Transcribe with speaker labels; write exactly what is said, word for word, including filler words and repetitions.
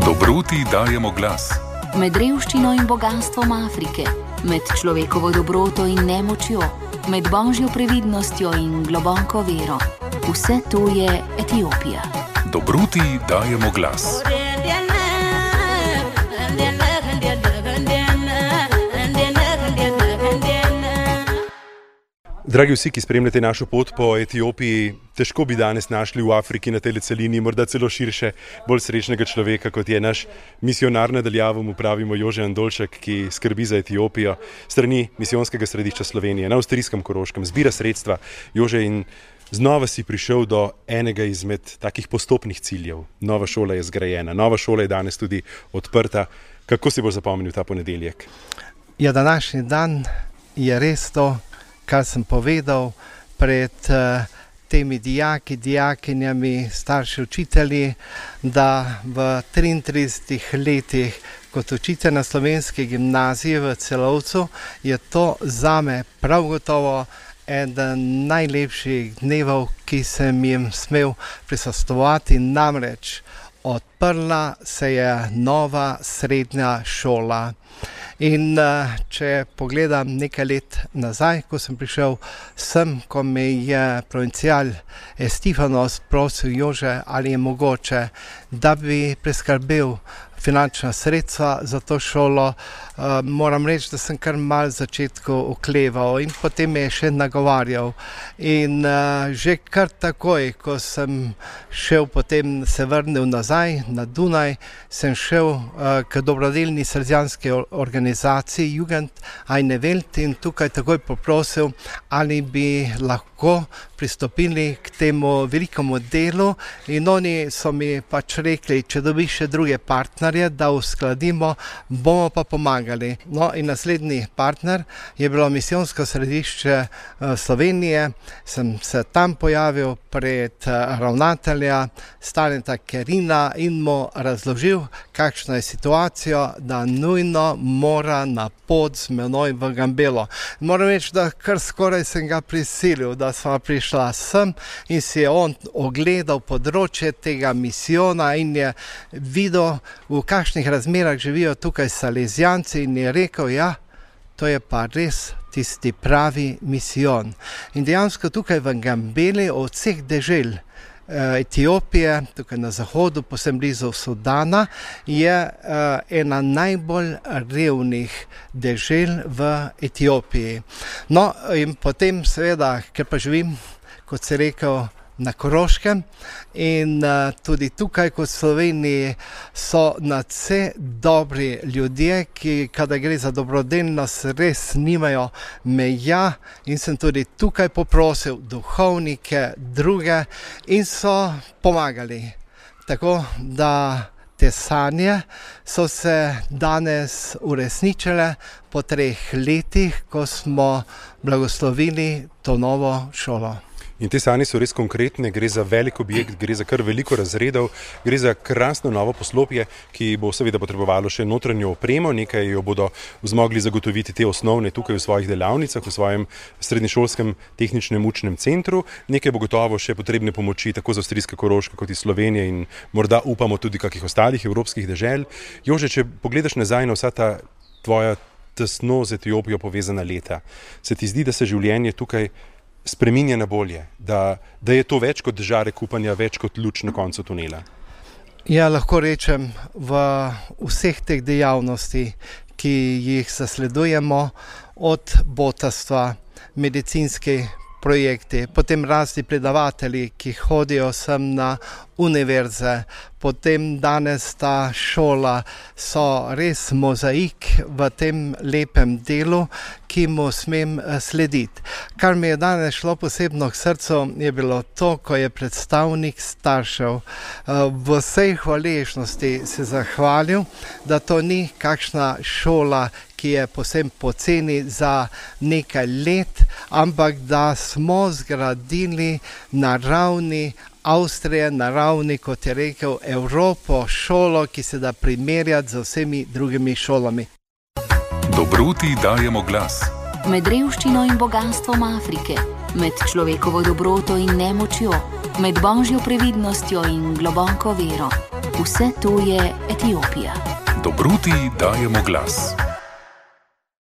Speaker 1: Dobroti dajemo glas.
Speaker 2: Med revščino in bogastvom Afrike, med človekovo dobroto in nemočjo, med božjo previdnostjo in globoko vero. Vse to je Etiopija.
Speaker 1: Dobroti dajemo glas.
Speaker 3: Dragi vsi, ki spremljate našo pot po Etiopiji, težko bi danes našli v Afriki na tej celini, morda celo širše, bolj srečnega človeka, kot je naš misionar nadaljavo, mu pravimo Jože Andolšek, ki skrbi za Etiopijo, strani misijonskega središča Slovenije, na avstrijskem Koroškem, zbira sredstva. Jože, in znova si prišel do enega izmed takih postopnih ciljev. Nova šola je zgrajena, nova šola je danes tudi odprta. Kako si boš zapomnil ta ponedeljek?
Speaker 4: Ja, današnji dan je res to, kar sem povedal pred uh, temi dijaki, dijakinjami, starši učitelji, da v triintridesetih letih kot učitelj na slovenski gimnaziji v Celovcu je to zame prav gotovo eden najlepših dnevov, ki sem jim smel prisostvovati, namreč odprla se je nova srednja šola. In uh, če pogledam nekaj let nazaj, ko sem prišel sem, ko me je provincial Estifanos prosil, Jože, ali je mogoče, da bi preskrbel finančna sredstva za to šolo, uh, moram reči, da sem kar malo v začetku okleval in potem me je še nagovarjal. In uh, že kar takoj, ko sem šel potem se vrnil nazaj na Dunaj, sem šel uh, k dobrodelni salesijanski organizaciji Jugend eine Welt in tukaj takoj poprosil, ali bi lahko pristopili k temu velikemu delu, in oni so mi pač rekli, če dobiš še druge partnerje, da uskladimo, bomo pa pomagali. No, in naslednji partner je bilo misijonsko središče Slovenije. Sem se tam pojavil pred ravnatelja Staleta Kerina in mu razložil, kakšna je situacija, da nujno mora na pot z menoj v Gambelo. Moram reči, da kar skoraj sem ga prisilil, da sva prišla sem in si je on ogledal področje tega misijona in je videl, v kakšnih razmerah živijo tukaj salezijanci, in je rekel, ja, to je pa res tisti pravi misijon. In dejansko tukaj v Gambeli od vseh dežel Etiopije, tukaj na zahodu, posebno blizu Sudana, je uh, ena najbolj revnih dežel v Etiopiji. No, in potem seveda, ker pa živim, kot se rekel, na Koroškem, in uh, tudi tukaj kot v Sloveniji so nadvse dobri ljudje, ki kada gre za dobrodelnost res nimajo meja, in sem tudi tukaj poprosil duhovnike, druge, in so pomagali. Tako da te sanje so se danes uresničile po treh letih, ko smo blagoslovili to novo šolo.
Speaker 3: In te sanje so res konkretne, gre za velik objekt, gre za kar veliko razredov, gre za krasno novo poslopje, ki bo seveda potrebovalo še notranjo opremo, nekaj jo bodo zmogli zagotoviti te osnovne tukaj v svojih delavnicah, v svojem srednješolskem tehničnem učnem centru, nekaj bo gotovo še potrebne pomoči tako z avstrijske Koroške kot iz Slovenije in morda upamo tudi kakih ostalih evropskih dežel. Jože, če pogledaš nazaj na vsa ta tvoja tesno z Etiopijo povezana leta, se ti zdi, da se življenje tukaj spreminja na bolje, da, da je to več kot žarek upanja, več kot luč na koncu tunela?
Speaker 4: Ja, lahko rečem, v vseh teh dejavnosti, ki jih zasledujemo, od botarstva, medicinski projekti, potem razni predavatelji, ki hodijo sem na univerze, potem danes ta šola so res mozaik v tem lepem delu, ki mu smem slediti. Kar mi je danes šlo posebno k srcu, je bilo to, ko je predstavnik staršev v vsej hvaležnosti se zahvalil, da to ni kakšna šola, ki je posebno poceni za nekaj let, ampak da smo zgradili na ravni Avstrije, na ravni, kot je rekel, Evropo, šolo, ki se da primerjati z vsemi drugimi šolami.
Speaker 1: Dobroti dajemo glas.
Speaker 2: Med revščino in bogastvom Afrike, med človekovo dobroto in nemočjo, med božjo previdnostjo in globoko vero. Vse to je Etiopija.
Speaker 1: Dobruti dajemo glas.